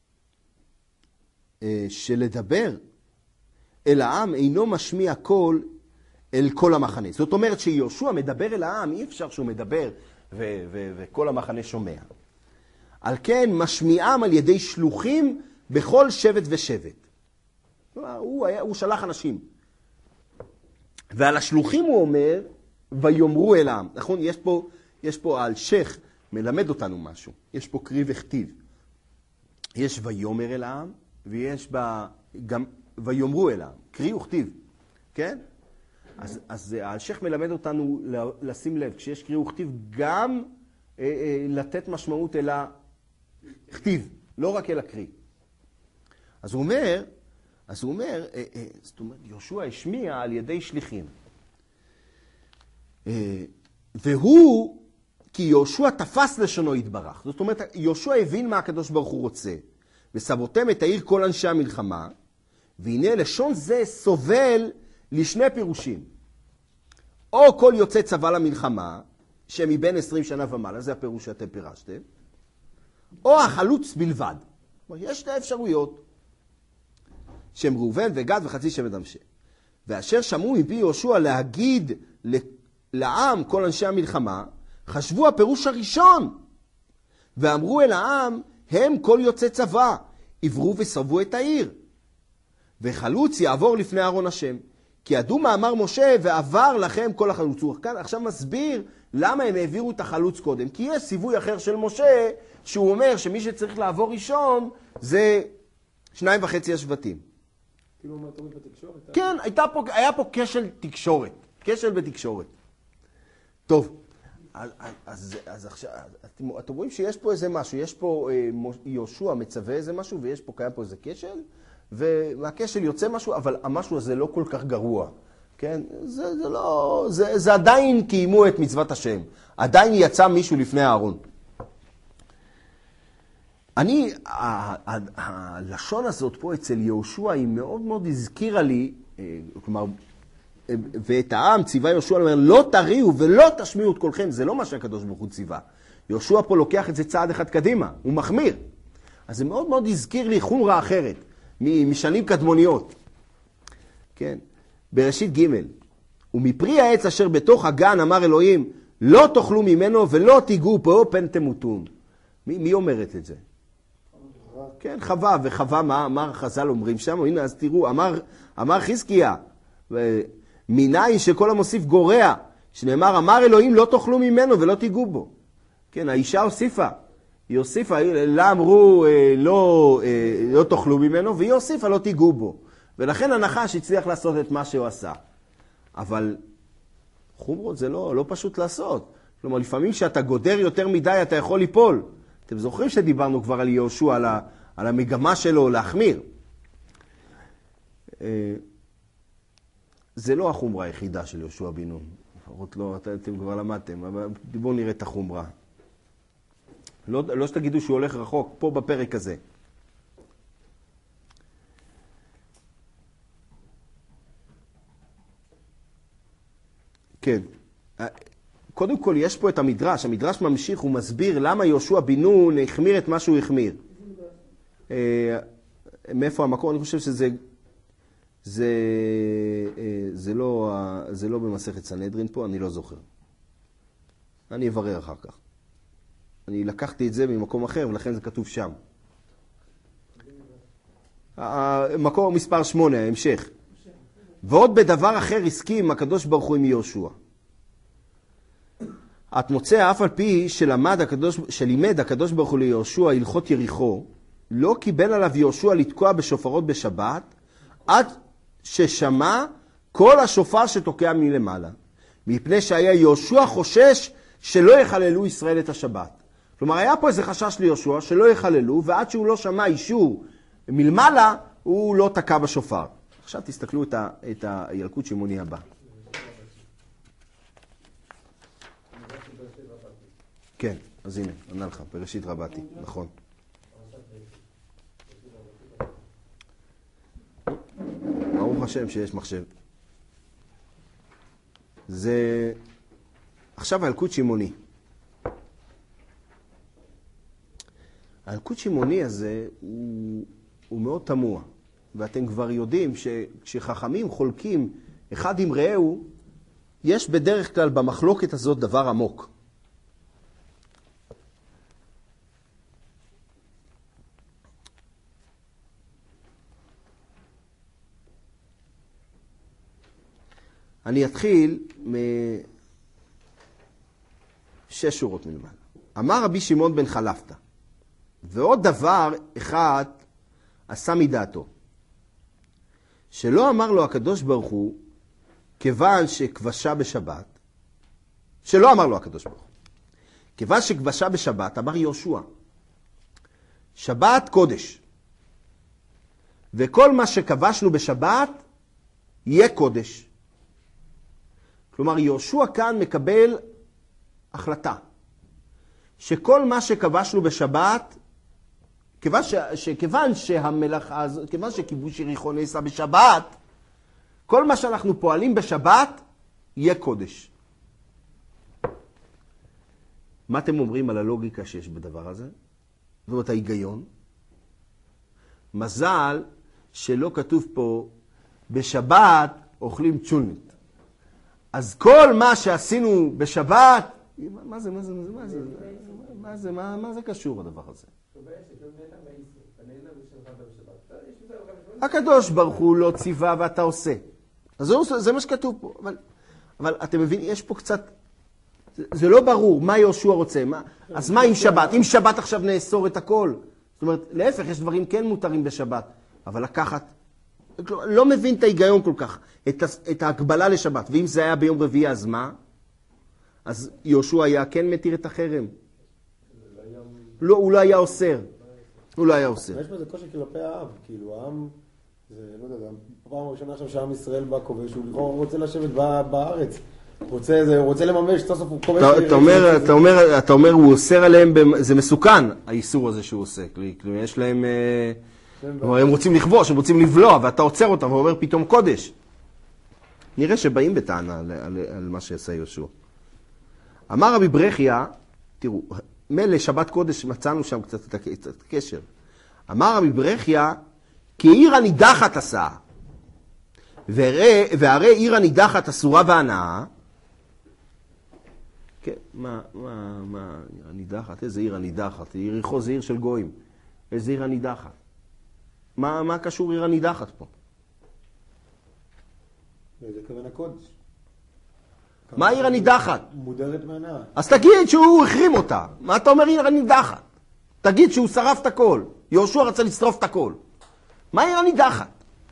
שלדבר אל העם אינו משמיע קול אל כל המחנה. זאת אומרת שיהושע מדבר אל העם, אי אפשר שהוא מדבר וכל המחנה שומע. על כן משמיעם על ידי שלוחים בכל שבט ושבט. הוא שלח אנשים. ועל השלוחים הוא אומר, ויאמרו אל העם. נכון? יש פה אלשיך מלמד אותנו משהו. יש פה קריא וכתיב. יש ויאמר אל העם, ויש בה גם ויאמרו אל העם. קריא וכתיב. כן? אז האלשיך מלמד אותנו לשים לב, כשיש קריא וכתיב, גם לתת משמעות אל הכתיב, לא רק אל הקריא. אז הוא אומר, זאת אומרת, יהושע השמיע על ידי שליחים. והוא, כי יהושע תפס לשונו יתברך. זאת אומרת, יהושע הבין מה הקדוש ברוך הוא רוצה. וסבותם את העיר כל אנשי המלחמה, והנה לשון זה סובל לשני פירושים. או כל יוצא צבא למלחמה, שמבין 20 שנה ומעלה, זה הפירוש שאתם פירשתם, או החלוץ בלבד. יש שתי אפשרויות, שהם ראובן וגד וחצי שבט מנשה. ואשר שמעו מפי יהושע להגיד לעם כל אנשי המלחמה, חשבו הפירוש הראשון, ואמרו אל העם, הם כל יוצא צבא, עברו וסבו את העיר. וחלוץ יעבור לפני ארון השם. כי ידעו מאמר משה ועבר לכם כל החלוץ. הוא כאן עכשיו מסביר למה הם העבירו את החלוץ קודם. כי יש סיווי אחר של משה, שהוא אומר שמי שצריך לעבור ראשון זה 2.5 השבטים. כאילו מה אתה אומר בתקשורת? כן, היה פה כשל תקשורת. כשל בתקשורת. טוב, אז עכשיו, אתם רואים שיש פה איזה משהו. יש פה יהושע מצווה איזה משהו, ויש פה, קיים פה איזה כשל. ומהכשל יוצא משהו, אבל המשהו הזה לא כל כך גרוע. כן? זה עדיין קיימו את מצוות השם. עדיין יצא מישהו לפני הארון. הלשון הזאת פה אצל יהושע היא מאוד מאוד הזכירה לי, כלומר, ואת העם ציווה יהושע, אומר, לא תריעו ולא תשמיעו את קולכם. זה לא מה שהקדוש ברוך הוא ציווה. יהושע פה לוקח את זה צעד אחד קדימה, הוא מחמיר. אז זה מאוד מאוד הזכיר לי חומרה אחרת. משנים קדמוניות. כן. בראשית ג' ומפרי העץ אשר בתוך הגן אמר אלוהים, לא תאכלו ממנו ולא תיגעו פה פן תמותון. מי אומרת את זה? כן, חווה, וחווה מה חז"ל אומרים שם? הנה, אז תראו, אמר חזקיה, מניין שכל המוסיף גורע, שנאמר, אמר אלוהים לא תאכלו ממנו ולא תיגעו בו. כן, האישה הוסיפה, היא הוסיפה, לה אמרו לא תאכלו ממנו, והיא הוסיפה לא תיגעו בו. ולכן הנחש הצליח לעשות את מה שהוא עשה. אבל חומרות זה לא פשוט לעשות. כלומר, לפעמים כשאתה גודר יותר מדי, אתה יכול ליפול. אתם זוכרים שדיברנו כבר על יהושע, על המגמה שלו להחמיר. זה לא החומרה היחידה של יהושע בן נון. לפחות לא, אתם כבר למדתם, אבל בואו נראה את החומרה. לא שתגידו שהוא הולך רחוק, פה בפרק הזה. כן. קודם כל יש פה את המדרש. המדרש ממשיך, הוא מסביר למה יהושע בן נון החמיר את מה שהוא החמיר. מאיפה המקור? אני חושב שזה זה לא במסכת סנהדרין פה, אני לא זוכר. אני אברר אחר כך. אני לקחתי את זה ממקום אחר, ולכן זה כתוב שם. מקור מספר 8, ההמשך. ועוד בדבר אחר הסכים הקדוש ברוך הוא עם יהושע. את מוצא אף על פי שלימד הקדוש ברוך הוא ליהושע הלכות יריחו, לא קיבל עליו יהושע לתקוע בשופרות בשבת, עד ששמע כל השופר שתוקע מלמעלה. מפני שהיה יהושע חושש שלא יחללו ישראל את השבת. כלומר, היה פה איזה חשש ליהושע שלא יחללו, ועד שהוא לא שמע אישור מלמעלה, הוא לא תקע בשופר. עכשיו תסתכלו את הילקוט שמעוני הבא. כן, אז הנה, ענה לך, בראשית רבתי, נכון. ברוך השם שיש מחשב. זה עכשיו הילקוט שמעוני. הילקוט שמעוני הזה הוא מאוד תמוה, ואתם כבר יודעים שכשחכמים חולקים אחד עם רעהו, יש בדרך כלל במחלוקת הזאת דבר עמוק. אני אתחיל משש שורות מלמעלה. אמר רבי שמעון בן חלפתא, ועוד דבר אחד עשה מדעתו, שלא אמר לו הקדוש ברוך הוא, כיוון שכבשה בשבת, שלא אמר לו הקדוש ברוך הוא, כיוון שכבשה בשבת, אמר יהושע, שבת קודש, וכל מה שכבשנו בשבת יהיה קודש. כלומר, יהושע כאן מקבל החלטה, שכל מה שכבשנו בשבת, כיוון שהמלאכה הזאת, כיוון שכיבוש יריחו נעשה בשבת, כל מה שאנחנו פועלים בשבת יהיה קודש. מה אתם אומרים על הלוגיקה שיש בדבר הזה? זאת אומרת, ההיגיון. מזל שלא כתוב פה, בשבת אוכלים צ'ולנית. אז כל מה שעשינו בשבת, מה זה קשור הדבר הזה? הקדוש ברוך הוא לא ציווה ואתה עושה. אז זה מה שכתוב פה. אבל אתם מבינים, יש פה קצת, זה לא ברור מה יהושע רוצה. אז מה עם שבת? אם שבת עכשיו נאסור את הכל. זאת אומרת, להפך, יש דברים כן מותרים בשבת. אבל לקחת, לא מבין את ההיגיון כל כך, את ההקבלה לשבת. ואם זה היה ביום רביעי, אז מה? אז יהושע היה כן מתיר את החרם. לא, הוא לא היה אוסר. הוא לא היה אוסר. יש בזה קושי כלפי העם, כאילו העם, זה לא יודע, פעם ראשונה עכשיו שעם ישראל בא כובש, הוא לכאורה רוצה לשבת בארץ. הוא רוצה לממש, סוף סוף הוא כובש. אתה אומר, הוא אוסר עליהם, זה מסוכן, האיסור הזה שהוא עושה. כאילו, יש להם, הם רוצים לכבוש, הם רוצים לבלוע, ואתה עוצר אותם ואומר פתאום קודש. נראה שבאים בטענה על מה שעשה יהושע. אמר רבי ברכיה, תראו, מלא שבת קודש מצאנו שם קצת את הקשר. אמר רבי ברכיה, כי עיר הנידחת עשה, והרי עיר הנידחת אסורה והנאה. כן, מה עיר הנידחת? איזה עיר הנידחת? יריחו זה עיר של גויים. איזה עיר הנידחת? מה קשור עיר הנידחת פה? זה כוון הקודש. מה העיר הנידחת? מודרת מהנאה. אז תגיד שהוא החרים אותה. מה אתה אומר עיר הנידחת? תגיד שהוא שרף את הכל. יהושע רצה לשרוף את הכל. מה העיר הנידחת?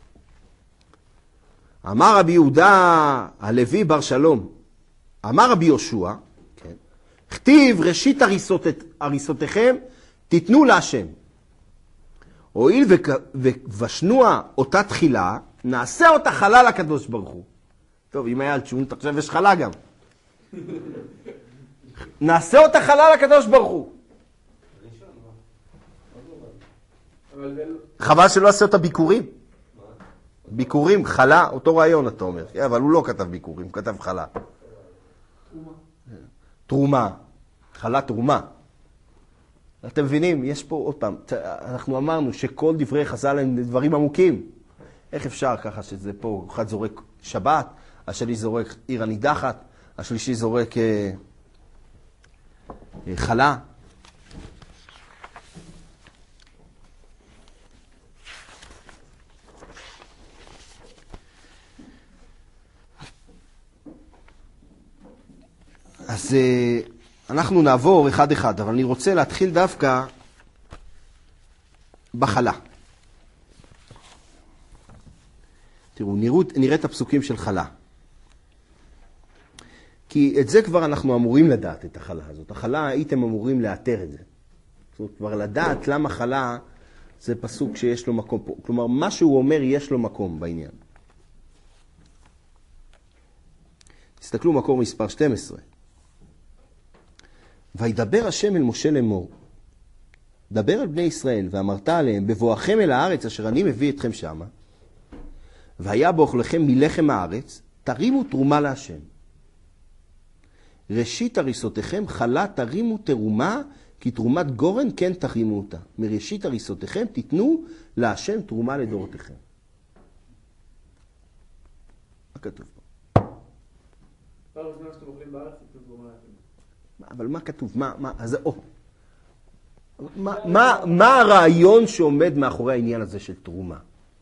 אמר רבי יהודה הלוי בר שלום, אמר רבי יהושע, כן, כתיב ראשית הריסותיכם תיתנו להשם. הואיל ובשנוע אותה תחילה, נעשה אותה חלה לקדוש ברוך הוא. טוב, אם היה על תשונות, עכשיו יש חלה גם. נעשה אותה חלה לקדוש ברוך הוא. חבל שלא עשה אותה ביקורים. ביקורים, חלה, אותו רעיון אתה אומר. אבל הוא לא כתב ביקורים, הוא כתב חלה. תרומה. חלה תרומה. אתם מבינים? יש פה עוד פעם, אנחנו אמרנו שכל דברי חז"ל הם דברים עמוקים. איך אפשר ככה שזה פה, אחד זורק שבת, השני זורק עיר הנידחת, השלישי זורק חלה. אז אנחנו נעבור אחד אחד, אבל אני רוצה להתחיל דווקא בחלה. תראו, נראה את הפסוקים של חלה. כי את זה כבר אנחנו אמורים לדעת, את החלה הזאת. החלה הייתם אמורים לאתר את זה. זאת אומרת, כבר לדעת למה חלה זה פסוק שיש לו מקום פה. כלומר, מה שהוא אומר יש לו מקום בעניין. תסתכלו מקור מספר 12. וידבר השם אל משה לאמור, דבר אל בני ישראל ואמרת עליהם, בבואכם אל הארץ אשר אני מביא אתכם שמה, והיה באוכלכם מלחם הארץ, תרימו תרומה להשם. ראשית הריסותיכם חלה תרימו תרומה, כי תרומת גורן כן תרימו אותה. מראשית הריסותיכם תיתנו להשם תרומה לדורותיכם. מה כתוב פה? פעם ראשונה שאתם אוכלים בארץ, תיתנו תרומה להשם. אבל מה כתוב? מה הרעיון שעומד מאחורי העניין הזה של תרומה?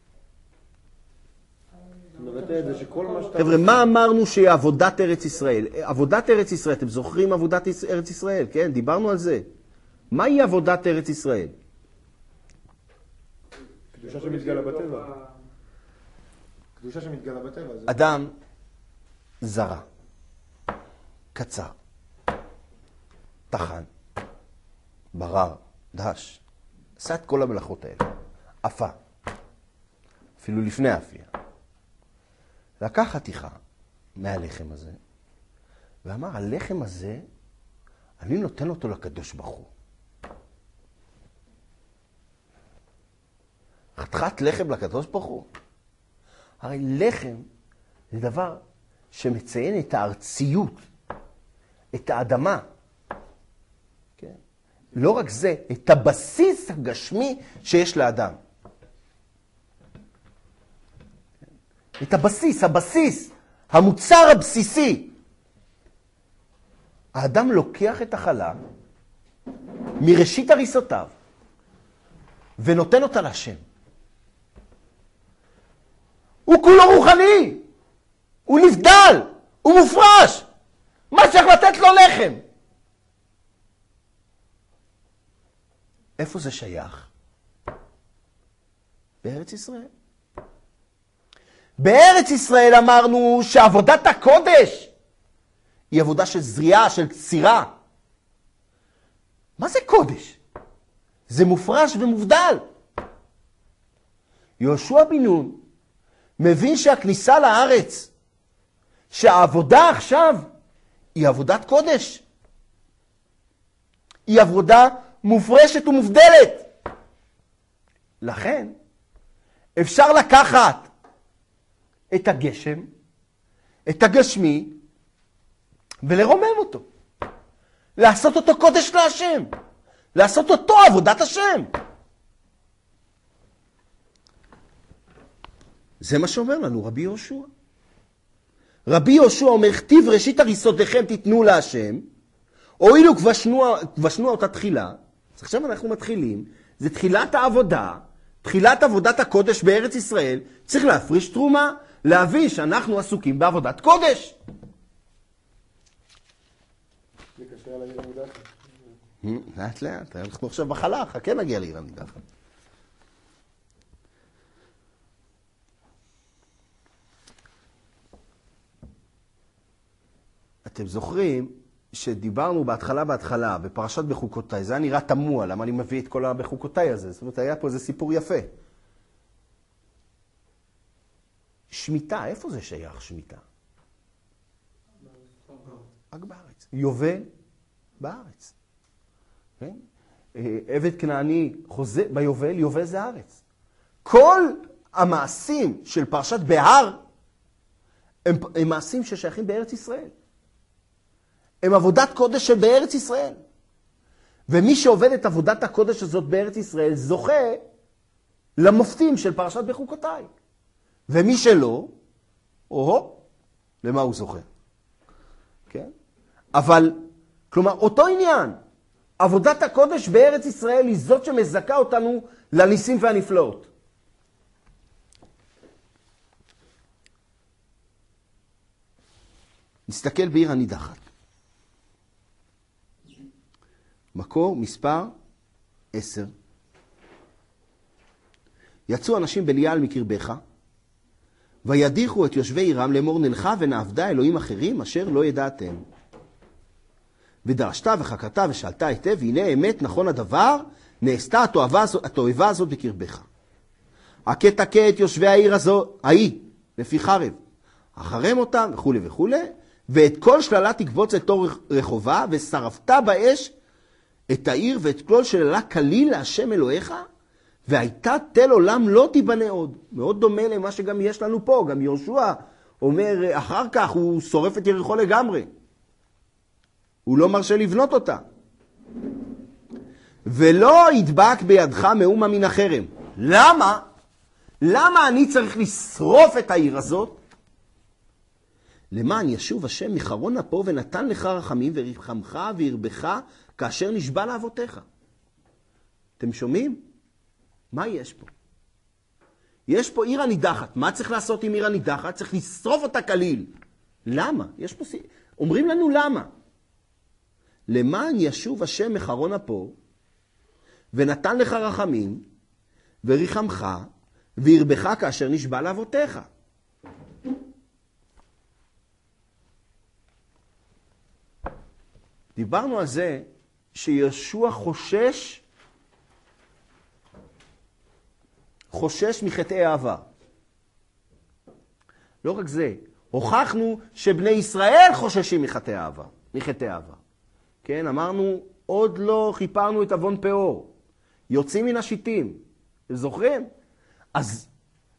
מבטא את זה שכל מה שאתה... חבר'ה, מה אמרנו שעבודת ארץ ישראל? עבודת ארץ ישראל, אתם זוכרים עבודת ארץ ישראל? כן, דיברנו על זה. מהי עבודת ארץ ישראל? קדושה שמתגלה בטבע. קדושה שמתגלה בטבע. אדם זרה, קצר, טחן, ברר, דהש, עשה את כל המלאכות האלה, אפה, אפילו לפני האפייה. לקח חתיכה מהלחם הזה, ואמר, הלחם הזה, אני נותן אותו לקדוש ברוך הוא. חתיכת לחם לקדוש ברוך הוא. הרי לחם זה דבר שמציין את הארציות, את האדמה. כן? לא רק זה, את הבסיס הגשמי שיש לאדם. את הבסיס, המוצר הבסיסי. האדם לוקח את החלה מראשית הריסותיו ונותן אותה להשם. הוא כולו רוחני, הוא נבדל, הוא מופרש. מה צריך לתת לו לחם? איפה זה שייך? בארץ ישראל. בארץ ישראל אמרנו שעבודת הקודש היא עבודה של זריעה, של קצירה. מה זה קודש? זה מופרש ומובדל. יהושע בן נון מבין שהכניסה לארץ, שהעבודה עכשיו היא עבודת קודש. היא עבודה מופרשת ומובדלת. לכן אפשר לקחת את הגשם, את הגשמי, ולרומם אותו. לעשות אותו קודש להשם. לעשות אותו עבודת השם. זה מה שאומר לנו רבי יהושע. רבי יהושע אומר, כתיב ראשית הריסותיכם תיתנו להשם, הואילו כבשנוע אותה תחילה. אז עכשיו אנחנו מתחילים זה תחילת העבודה, תחילת עבודת הקודש בארץ ישראל. צריך להפריש תרומה, להבין שאנחנו עסוקים בעבודת קודש. זה קשה על העיר הנידחת. לאט לאט, אנחנו עכשיו בחלה, חכה נגיע לעיר הנידחת. אתם זוכרים שדיברנו בהתחלה, בפרשת בחוקותיי, זה היה נראה תמוה, למה אני מביא את כל הבחוקותיי הזה? זאת אומרת, היה פה איזה סיפור יפה. שמיטה, איפה זה שייך שמיטה? רק בארץ. יובל בארץ. כן? עבד כנעני חוזה ביובל, יובל זה הארץ. כל המעשים של פרשת בהר הם מעשים ששייכים בארץ ישראל. הם עבודת קודש של בארץ ישראל. ומי שעובד את עבודת הקודש הזאת בארץ ישראל זוכה למופתים של פרשת בחוקותיי. ומי שלא, למה הוא זוכה? כן? אבל, כלומר, אותו עניין, עבודת הקודש בארץ ישראל היא זאת שמזכה אותנו לניסים והנפלאות. נסתכל בעיר הנידחת. מקור מספר 10. יצאו אנשים בליעל מקרבך, וידיחו את יושבי עירם לאמור נלכה ונעבדה אלוהים אחרים אשר לא ידעתם. ודרשת וחקרת ושאלת היטב, והנה אמת נכון הדבר, נעשתה התועבה הזאת בקרבך. הכה תכה את יושבי העיר ההיא, לפי חרב, אחרם אותם וכו' וכו', ואת כל שללה תקבוץ את תור רחובה, ושרפת באש את העיר ואת כל שללה כליל להשם אלוהיך, והייתה תל עולם לא תיבנה עוד. מאוד דומה למה שגם יש לנו פה. גם יהושע אומר, אחר כך הוא שורף את יריחו לגמרי. הוא לא מרשה לבנות אותה. ולא ידבק בידך מאומה מן החרם. למה? למה אני צריך לשרוף את העיר הזאת? למען ישוב השם מחרון אפו ונתן לך רחמים ורחמך וירבך כאשר נשבע לאבותיך. אתם שומעים? מה יש פה? יש פה עיר הנידחת. מה צריך לעשות עם עיר הנידחת? צריך לשרוף אותה כליל. למה? יש פה אומרים לנו למה. למען ישוב השם מחרון אפו ונתן לך רחמים ורחמך וירבך כאשר נשבע לאבותיך. דיברנו על זה שישוע חושש מחטאי העבר. לא רק זה, הוכחנו שבני ישראל חוששים מחטאי העבר. כן, אמרנו, עוד לא חיפרנו את אבון פאור. יוצאים מן השיטים. זוכרים? אז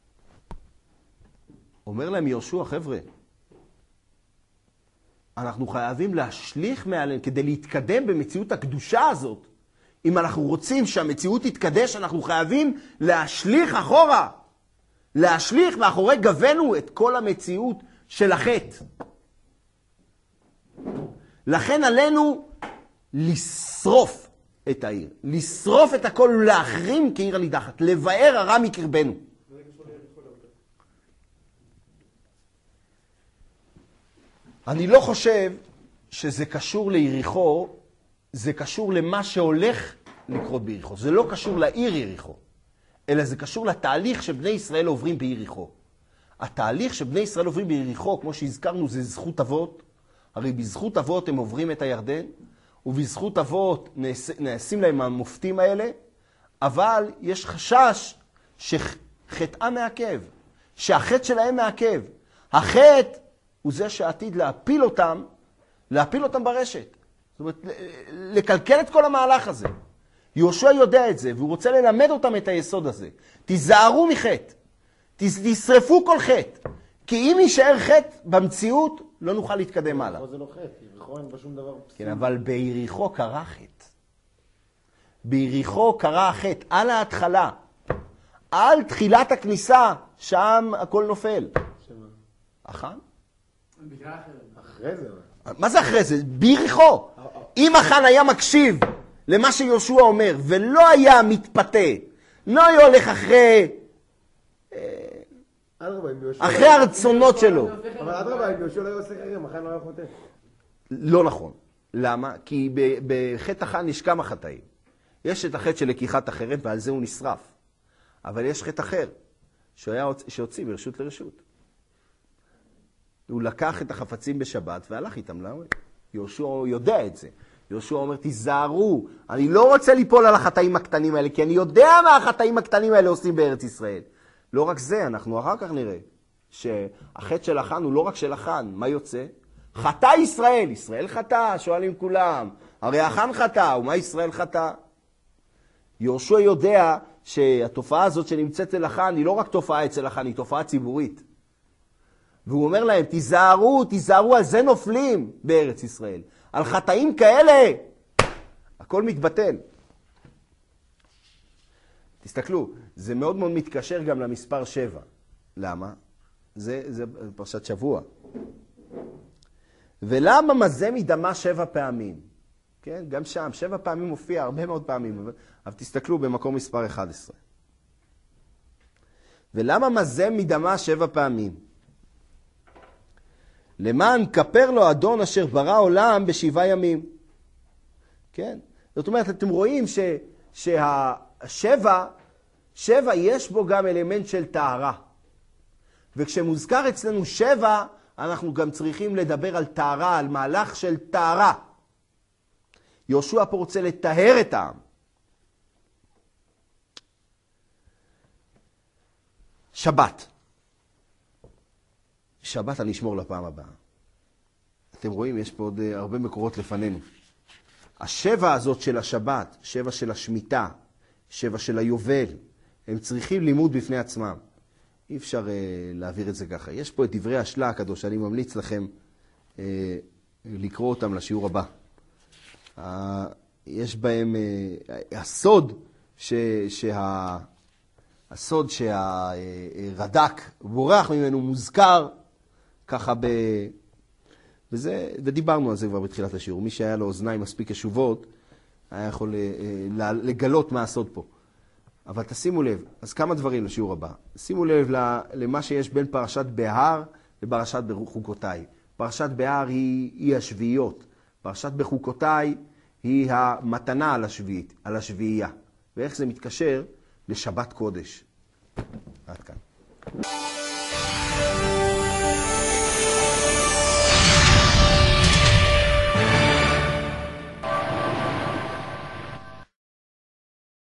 אומר להם יהושע, חבר'ה, אנחנו חייבים להשליך מעליהם כדי להתקדם במציאות הקדושה הזאת. אם אנחנו רוצים שהמציאות תתקדש, אנחנו חייבים להשליך אחורה. להשליך מאחורי גבנו את כל המציאות של החטא. לכן עלינו לשרוף את העיר. לשרוף את הכל ולהחרים כעיר הנידחת. לבאר הרע מקרבנו. אני לא חושב שזה קשור ליריחו, זה קשור למה שהולך לקרות ביריחו. זה לא קשור לעיר יריחו, אלא זה קשור לתהליך שבני ישראל עוברים ביריחו. התהליך שבני ישראל עוברים ביריחו, כמו שהזכרנו, זה זכות אבות. הרי בזכות אבות הם עוברים את הירדן, ובזכות אבות נעשים להם המופתים האלה, אבל יש חשש שחטאה מעכב, שהחטא שלהם מעכב. החטא הוא זה שעתיד להפיל אותם ברשת. זאת אומרת, לקלקל את כל המהלך הזה. יהושע יודע את זה, והוא רוצה ללמד אותם את היסוד הזה. תיזהרו מחטא. תשרפו כל חטא. כי אם יישאר חטא במציאות, לא נוכל להתקדם הלאה. זה לא חטא, יריחו אין בה שום דבר. כן, אבל ביריחו קרה חטא. ביריחו קרה החטא, על ההתחלה. על תחילת הכניסה, שם הכל נופל. שמה? אחן? אחרי זה. מה זה אחרי זה? ביריחו. אם אחן היה מקשיב למה שיהושע אומר, ולא היה מתפתה, לא היה הולך אחרי הרצונות שלו. אבל אדרבה, אם יהושע לא היה עושה חרם, החיים לא היה חוטא. לא נכון. למה? כי בחטא החאן יש כמה חטאים. יש את החטא של לקיחת החרב, ועל זה הוא נשרף. אבל יש חטא אחר, שהוציא מרשות לרשות. הוא לקח את החפצים בשבת והלך איתם לאוהל. יהושע יודע את זה. יהושע אומר, תיזהרו, אני לא רוצה ליפול על החטאים הקטנים האלה, כי אני יודע מה החטאים הקטנים האלה עושים בארץ ישראל. לא רק זה, אנחנו אחר כך נראה שהחטא של החאן הוא לא רק של החאן. מה יוצא? חטא ישראל. ישראל חטא, שואלים כולם. הרי החאן חטא, ומה ישראל חטא? יהושע יודע שהתופעה הזאת שנמצאת אצל החאן היא לא רק תופעה אצל החאן, היא תופעה ציבורית. והוא אומר להם, תיזהרו, תיזהרו, על זה נופלים בארץ ישראל. על חטאים כאלה, הכל מתבטל. תסתכלו, זה מאוד מאוד מתקשר גם למספר 7. למה? זה פרשת שבוע. ולמה מזה מדמה 7 פעמים? כן, גם שם, 7 פעמים מופיע, הרבה מאוד פעמים. אבל תסתכלו במקום מספר 11. ולמה מזה מדמה 7 פעמים? למען כפר לו אדון אשר ברא עולם ב7 ימים. כן? זאת אומרת, אתם רואים שהשבע יש בו גם אלמנט של טהרה. וכשמוזכר אצלנו 7, אנחנו גם צריכים לדבר על טהרה, על מהלך של טהרה. יהושע פה רוצה לטהר את העם. שבת. שבת אני אשמור לפעם הבאה. אתם רואים, יש פה עוד הרבה מקורות לפנינו. 7 הזאת של השבת, 7 של השמיטה, 7 של היובל, הם צריכים לימוד בפני עצמם. אי אפשר להעביר את זה ככה. יש פה את דברי השלה הקדוש, אני ממליץ לכם לקרוא אותם לשיעור הבא. יש בהם הסוד הסוד שהרד"ק בורח ממנו מוזכר ככה ודיברנו על זה כבר בתחילת השיעור. מי שהיה לו אוזניים מספיק קשובות היה יכול לגלות מה הסוד פה. אבל תשימו לב, אז כמה דברים לשיעור הבא. שימו לב למה שיש בין פרשת בהר לפרשת בחוקותיי. פרשת בהר היא השביעיות. פרשת בחוקותיי היא המתנה על השביעייה. ואיך זה מתקשר? לשבת קודש.